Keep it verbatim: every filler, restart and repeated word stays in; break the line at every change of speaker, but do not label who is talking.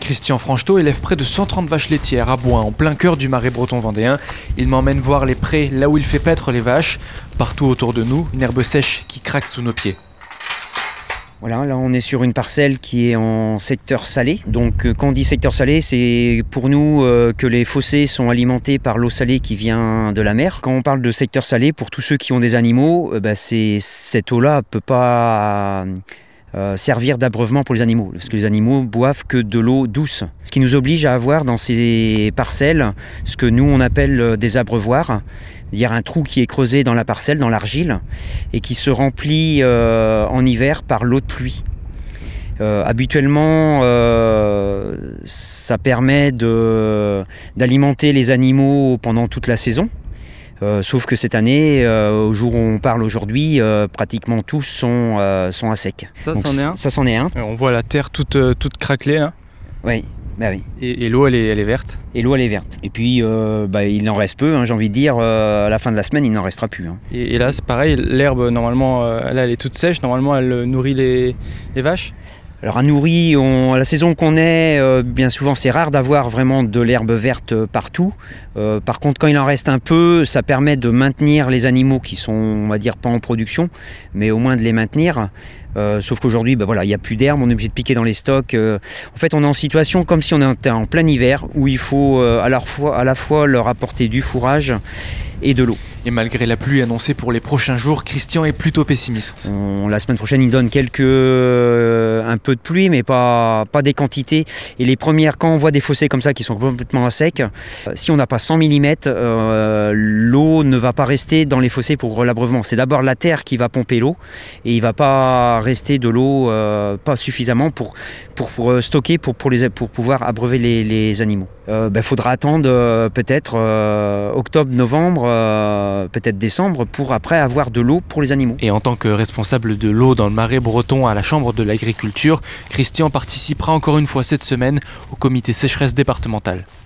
Christian Franchetot élève près de cent trente vaches laitières à Boin, en plein cœur du Marais breton vendéen. Il m'emmène voir les prés, là où il fait paître les vaches. Partout autour de nous, une herbe sèche qui craque sous nos pieds.
Voilà, là on est sur une parcelle qui est en secteur salé. Donc euh, quand on dit secteur salé, c'est pour nous euh, que les fossés sont alimentés par l'eau salée qui vient de la mer. Quand on parle de secteur salé, pour tous ceux qui ont des animaux, euh, bah, c'est, cette eau-là ne peut pas euh, euh, servir d'abreuvement pour les animaux, parce que les animaux boivent que de l'eau douce. Ce qui nous oblige à avoir dans ces parcelles ce que nous on appelle des abreuvoirs. C'est-à-dire un trou qui est creusé dans la parcelle, dans l'argile, et qui se remplit euh, en hiver par l'eau de pluie. Euh, habituellement, euh, ça permet de, d'alimenter les animaux pendant toute la saison. Euh, sauf que cette année, euh, au jour où on parle aujourd'hui, euh, pratiquement tous sont, euh, sont à sec.
Ça, Donc, c'en est un
Ça, c'en est un.
On voit la terre toute, toute craquelée là.
Oui. Bah oui.
Et, et l'eau, elle est, elle est verte.
Et l'eau, elle est verte. Et puis, euh, bah, il en reste peu, hein, j'ai envie de dire. Euh, à la fin de la semaine, il n'en restera plus. Hein.
Et, et là, c'est pareil, l'herbe, normalement, euh, là, elle est toute sèche. Normalement, elle nourrit les, les vaches.
Alors, à nourri, on, à la saison qu'on est, euh, bien souvent, c'est rare d'avoir vraiment de l'herbe verte partout. Euh, par contre, quand il en reste un peu, ça permet de maintenir les animaux qui sont, on va dire, pas en production, mais au moins de les maintenir. Euh, sauf qu'aujourd'hui, ben voilà, il n'y a plus d'herbe, on est obligé de piquer dans les stocks. Euh, en fait, on est en situation comme si on était en plein hiver, où il faut euh, à, la fois, à la fois leur apporter du fourrage et de l'eau.
Et malgré la pluie annoncée pour les prochains jours, Christian est plutôt pessimiste.
On, la semaine prochaine, il donne quelques, euh, un peu de pluie, mais pas, pas des quantités. Et les premières, quand on voit des fossés comme ça qui sont complètement à sec, euh, si on n'a pas cent millimètres, euh, l'eau ne va pas rester dans les fossés pour l'abreuvement. C'est d'abord la terre qui va pomper l'eau, et il ne va pas rester de l'eau euh, pas suffisamment pour, pour, pour stocker, pour, pour, les, pour pouvoir abreuver les, les animaux. Il euh, ben, faudra attendre euh, peut-être euh, octobre, novembre, euh, peut-être décembre, pour après avoir de l'eau pour les animaux.
Et en tant que responsable de l'eau dans le Marais breton à la Chambre de l'agriculture, Christian participera encore une fois cette semaine au comité sécheresse départemental.